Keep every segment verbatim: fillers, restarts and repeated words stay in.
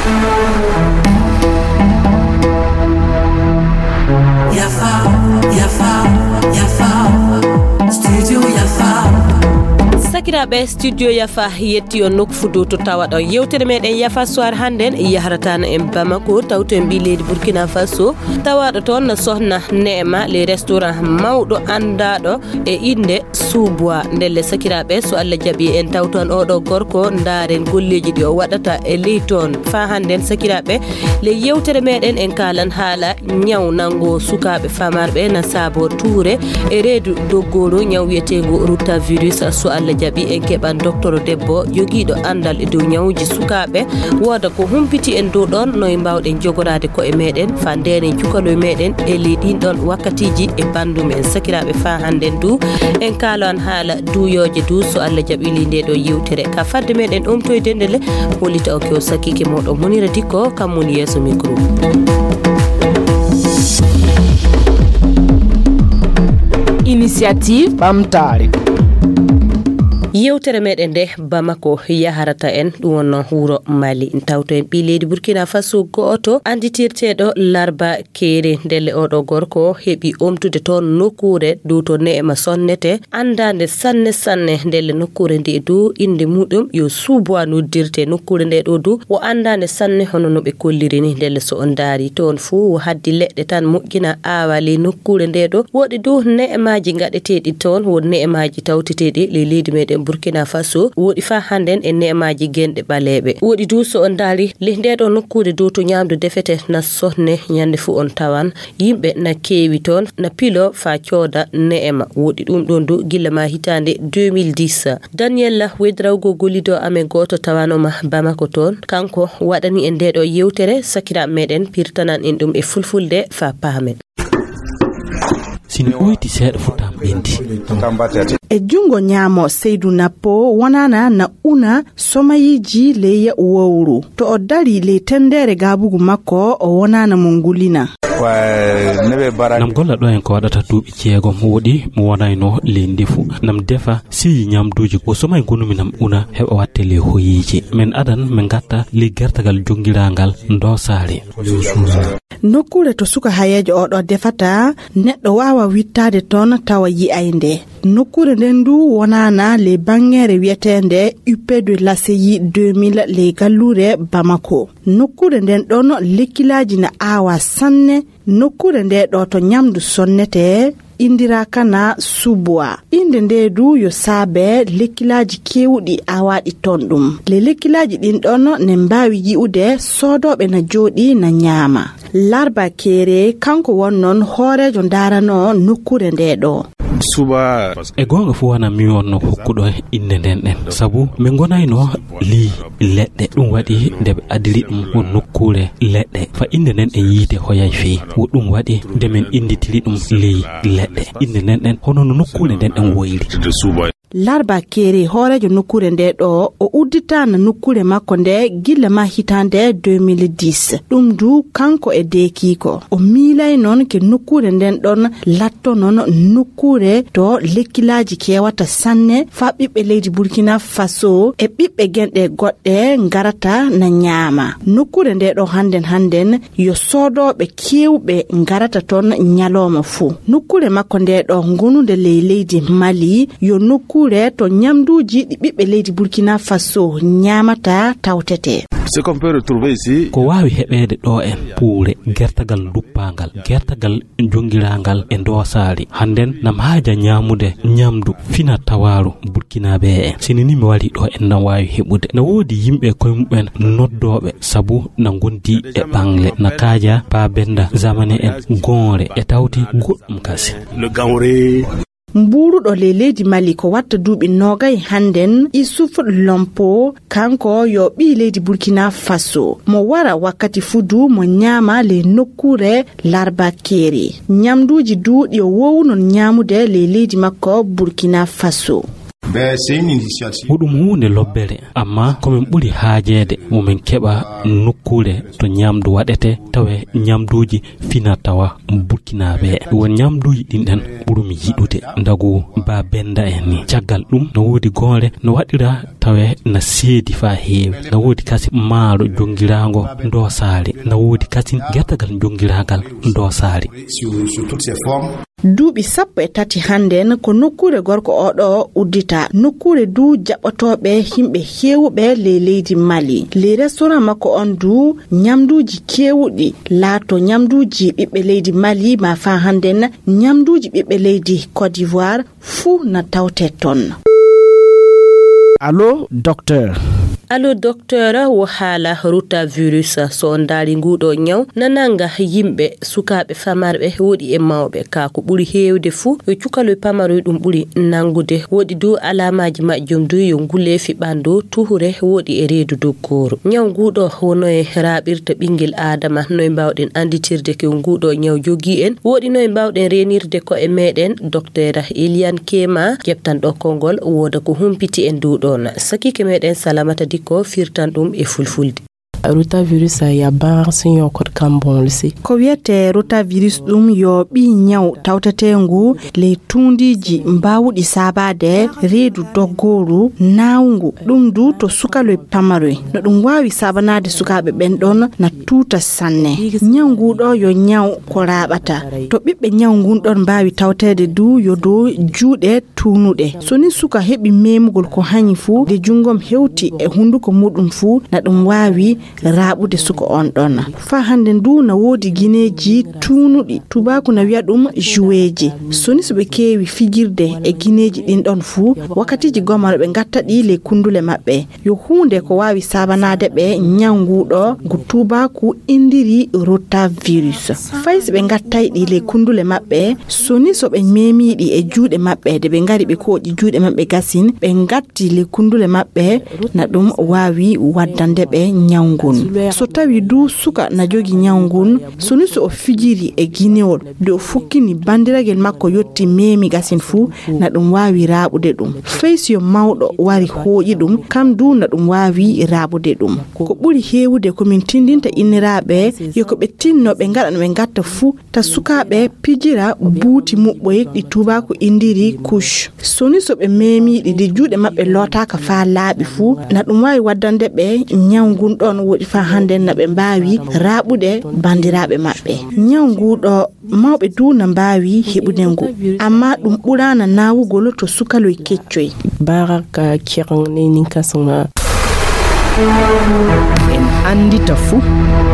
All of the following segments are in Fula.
Yafa, Yafa, Yafa, Studio Yafa. Sakiraɓe studio Yafa yetti on nokfudu to tawa ɗo yewtere meɗen Yafa soir hannden yahratan en Bamako tawto en mbi leydi Burkina Faso tawaɗo toon sohna Neema le restaurant mawɗo andaɗo e inde Subois ndelle sakiraɓe so Allah jaaɓi en tawton oɗo gorko ndaren golleji ɗi o waɗata e ley toon fa hannden sakiraɓe le yewtere meɗen en kalan haala ñaw nango sukaɓe famarɓe na Sabo Touré e reedu doggoro ñaw wiyetego rotavirus so Allah jaɓi en keɓan docteur debbo jogiiɗo andal e dow ñawuji sukaɓe woda ko humpiti en dow ɗon noye mbawɗen jogorade ko e meɗen fa ndenen cukaloye meɗen e ley ɗin ɗon wakkatiji e bandu men sakiraɓe fa hannden du en kalon haala duyoje du so Allah jaɓi li nde ɗo yewtere ka fadde meɗen umtoyde ndele hollita o kew sakike moɗon Munira Dikko kam woni yeeso micro. Initiative Bamtare. yewtere meɗen nde Bamako yaharata en ɗum wonno wuro Mali tawto en ɓi leydi Burkina Faso goto anditirteɗo Larba Kéré ndelle oɗo gorko heɓi omtude toon nokkure dow to Neema sonnete andande sanne sanne ndelle nokkure nde du inde muɗum yo Subois noddirte nokkure nde ɗo du o andande sanne hono no ɓe kollirini ndelle so on daari toon fuu haddi leɗɗe tan moƴƴina awali nokkure nde ɗo woɗi du neemaji gaɗeteɗi toon won neemaji tawteteɗi le leydi meɗen Burkina Faso wodi fa hannden e neemaji genɗe ɓaleɓe wodi du so on daari le ndeɗo nokkure dow to ñamdu defete na sonne ñande fu on tawan yimɓe na keewi toon na pilo fa cooda neema wodi ɗum ɗon du gilla ma hitande deux mille dix Daniel Wedrawgo gollido amen goto tawanoma Bamako toon kanko waɗani en ndeɗo yewtere sakira meɗen pirtanan en ɗum e fulfulde fa paamen. sini oyti seeɗa futam ɓendi e jungo ñaamo Seydou Nappo wonana na una somayiji leya wowru to o dari le tendere gabugu makko o wonana mo ngulina nam golla ɗo en ko waɗata duuɓi jeegom woɗi mo wonayno le ndefu nam defa siyi ñamduji o somay gonumi nam una heɓa watte le hoyiji min adan min gatta le gertagal jongiragal ndo saare nokkure to suka hayejo oɗo defata neɗɗo wawa wittade toon tawa yi'aynde nokkure nden du wonana le bangere wiyetende U P de l'A C I deux mille le gallure Bamako nokkure nden ɗon lekkilaji na awa sanne nokkure nde ɗo to ñamdu sonnete indira kana Subois inde nde du yo saabe lekkilaji kewɗi awaɗi ton ɗum le lekkilaji ɗin ɗon ne mbawi yi'ude sodoɓe na jooɗi na ñaama Larba Kéré kanko wonnon hoorejo darano nokkure nde ɗo suba e gonga fu wana mi wonno hokkuɗo inde nden ɗen sabu min gonayno li leɗɗe ɗum waɗi nde ɓe adiri ɗum won nokkure leɗɗe fa inde nden ɗen yiite hoyay feyi wo ɗum waɗi nde min inditiri ɗum ley leɗɗe inde nden ɗen hono no nokkure nden ɗen woyri Larba Kéré hoorejo nokkure nde ɗo o udditana nokkure makko nde gilla ma hitande deux mille dix ɗum du kanko e dekiko o miilay noon ke nokkure nden ɗon latto noon nokkure to lekkilaji kewata sanne fa ɓiɓɓe leydi Burkina Faso e ɓiɓɓe genɗe goɗɗe ngarata na ñaama nokkure nde ɗo hannden hannden yo sodoɓe kewɓe ngarata toon ñaloma fuu nokkure makko nde ɗo gonude ley leydi Mali yo nokkure to ñamduji ɗi ɓiɓɓe leydi Burkina Faso ñamata tawtete ce qu'on peut retrouver ici ko wawi heɓede ɗo en puure gertagal duppangal gertagal jongiragal e ndosari handen nam haaja ñamude ñamdu fina tawaru burkinabe en sinini mi wari ɗo en nam wawi heɓude na wodi yimɓe koyemumen noddoɓe sabu na gondi e ɓangle na kaaja pa benda zamane en gonre e tawti goɗɗum kasi le ganre mburuɗo le leydi Mali ko watta duuɓi nogay hannden Issouf Lompo kanko yo ɓi leydi Burkina Faso mo wara wakkati fudu mo ñaama le nokkure Larba Kéré ñamduji duuɗi o wownon ñamude le leydi makko Burkina Faso huɗum hunde lobbere amma komin ɓuri haajede momin keɓa nokkure to ñamdu waɗete tawe ñamduji fina tawa burkinaɓe won ñamduji ɗin ɗen ɓurumi yiɗude ndagu ba benda en ni caggal ɗum no wodi goore no waɗira tawe na seedi fa heewi no wodi kasi maaro jongirago ndo saari no wodi kasi gertagal jongiragal ndo saari duuɓi sappo e tati hannden ko nokkure gorko oɗo uddita nokkure du jaɓɓotoɓe himɓe heewɓe ley leydi Mali ley restaurant makko on du ñamduji kewuɗi laato ñamduji ɓiɓɓe leydi Mali ma fa hannden ñamduji ɓiɓɓe leydi Côte d'Ivoire fuu na tawte ton. Allo docteur. Allo docteur wo haala rotavirus so ndaari nguuɗo ñaw nananga yimɓe sukaaɓe famarɓe woɗi e mawɓe ka ko ɓuri heewde fuu cukaloy pamaroy ɗum ɓuri nangude woɗi dow alamaji majjum du yo nguleefi ɓandu tuhure woɗi e reedu doggoro ñaw nguuɗo wonoye raaɓirta ɓingel adama noye mbawɗen anditirde ko nguuɗo ñaw jogii en woɗi noye mbawɗen renirde ko e meɗen docteur Eliane Kema jeptanɗo kongol wooda ko humpiti en dow ɗon sakike meɗen Salamata ko firtan ɗum e fulfulde rotavirus ya bar sinyo kod kambon lisi ko wiete rotavirus ɗum yo ɓi ñaw tawtate ngu le tundiji mbawɗi sabade reedu doggoru nawngu ɗum du to sukaloy pamaroy no ɗum wawi sabanade sukaɓe ɓen ɗon na tuta sanne ñaw nguɗo yo ñaw ko raɓata to ɓiɓɓe ñaw ngun ɗon mbawi tawtede du yo dow juuɗe tunuɗe soni suka heɓi memugol ko hanyi fuu de jungom hewti e hunduko muɗum fuu na ɗum wawi raɓude suko on ɗon fa hande ndu na wodi gineji tunuɗi tubaku na wiya ɗum joueji soni so ɓe kewi fijirde e gineji ɗin ɗon fuu wakkatiji gomano ɓe gatta ɗi le kundule maɓɓe yo hunde ko wawi sabanade ɓe ñawguɗo ngu tubaku indiri rotavirus fay so ɓe gattay ɗi le kundule maɓɓe soni so ɓe memiɗi e juuɗe maɓɓe de ɓe gari ɓe koƴi juuɗe maɓɓe gasin ɓe gatti le kundule maɓɓe na ɗum wawi waddande ɓe ñawgu so tawi du suka na jogi ñawgun soni so o fijiri e ginewol de o fukkini bandiragel makko yotti memi gasin fu na ɗum wawi raɓude ɗum feysi yo mawɗo wari hooƴi ɗum kam du na ɗum wawi raɓude ɗum ko ɓuri heewude komin tindinta inniraɓe yo ko ɓe tinno ɓe gaɗa no ɓe gatta fu ta sukaɓe pijira buuti muɓɓoy ɗi tubako indiri couche soni so ɓe memiɗi de juuɗe maɓɓe lootaka fa laaɓi fu na ɗum wawi waddande ɓe ñawgun ɗon woɗi fa hande na ɓe mbawi raɓude bandiraɓe maɓɓe ñaw nguɗo mawɓe du na mbawi heɓude ngu amma ɗum ɓurana nawugol to sukaloy keccoy baraka kirni ninkasuma en andita fu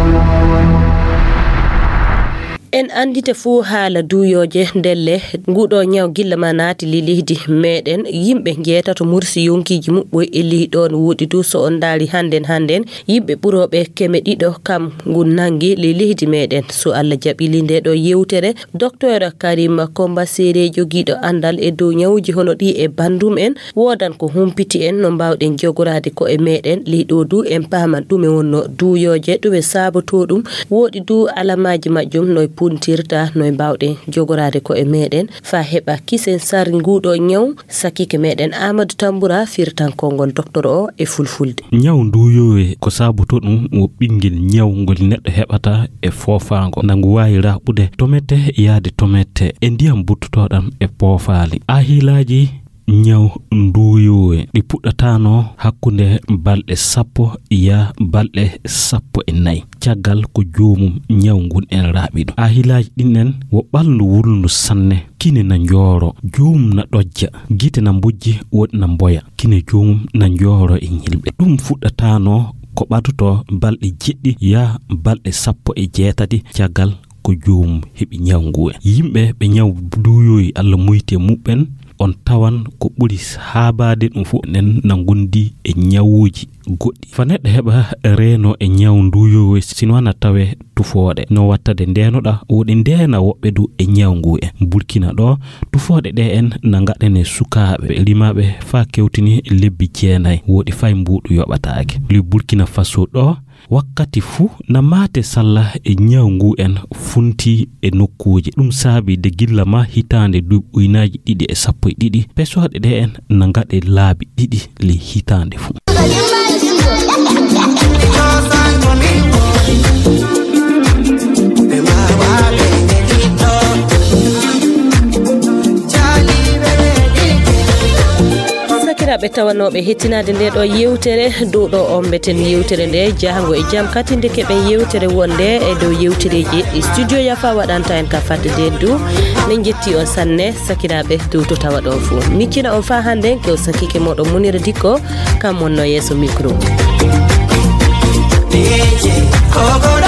en andite fuu haala duuyoje ndelle nguɗo ñaw gilla ma naati li leydi meɗen yimɓe jeetato mursi yonkiji muɓɓoy e liɗon woɗi du so on daari hannden hannden yimɓe ɓuroɓe keme ɗiɗo kam ngu nangi li leydi meɗen so Allah jaɓili nde ɗo yewtere docteur Karim Komba Séré jogiiɗo andal e dow ñawuji hono ɗi e bandum en wodan ko humpiti en no mbawɗen jogorade ko e meɗen liɗo du en paman ɗume wonno duuyoje ɗume saboto ɗum woɗi du alamaji majjum noy puntirta noy mbawɗen jogorade ko e meɗen fa heɓa kisen sar nguɗo ñaw sakike meɗen Amadou Tamboura firtan kongol docteur o e fulfulde ñaw nduyowe ko sabuto ɗum o ɓingel ñaw ngol neɗɗo heɓata e fofango nangu wawi raɓude tomete yaade tomete e ndiyam buttotoɗam e poofaali ahilaji ñaw nduyowe ɗi puɗɗatano hakkunde balɗe sappo ya balɗe sappo e nayyi caggal ko joomum ñaw ngun en raaɓi ɗum ahilaji ɗinen wo ɓallu wulndu sanne kine na njooro joomum na ɗojja gite na mbujji woɗi na mboya kine joomum na njooro e ñilɓe ɗum fuɗɗatano ko ɓatuto balɗe jeɗɗi ya balɗe sappo e jeetati caggal ko joomum heɓi ñaw ngu en yimɓe ɓe ñaw nduyoyi Allah muyti e muɓɓen on tawan ko ɓuri haabade ɗum fof nen na gondi e ñawuji goɗɗi fa neɗɗo heɓa reeno e ñaw nduyowe sino wana tawe tufoɗe no wattade ndenoɗa woɗi ndena woɓɓe du e ñaw ngu en Burkina ɗo tufoɗe ɗe en na gaɗen e sukaɓe limaɓe fa kewtini lebbi jeenayi woɗi fay mbuɗu yoɓatake li Burkina Faso ɗo wakkati fu na mate salla e nyawngu en funti e nokkuje dum saabi de gilla ma hitande du uynaji didi e sappo e didi pesode de en na ngade laabi didi li hitande fu be tawanobe hettinade nde do yewtere do do ombeten yewtere nde jahango e jam katinde kebe yewtere wonde e do yewtereji e studio Yafa wadanta en ka fadde du min jetti on sanne sakirabe do to tawado fu nikina on fa hande ko sakike modo Munira Dikko kam wonno yeso micro D J